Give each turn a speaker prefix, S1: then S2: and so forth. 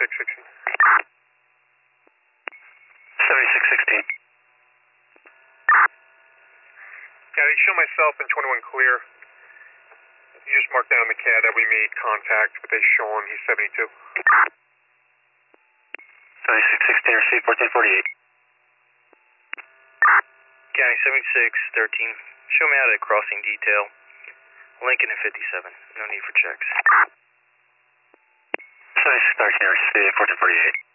S1: 7616.
S2: 7616.
S1: Yeah, they show myself and 21 clear. You just marked down the CAD that we made contact, but they show him he's 72.
S2: 7616, receive 1448.
S3: County 7613. Show me out at crossing detail. Lincoln and 57. No need for checks.
S2: 7613, receive 1448.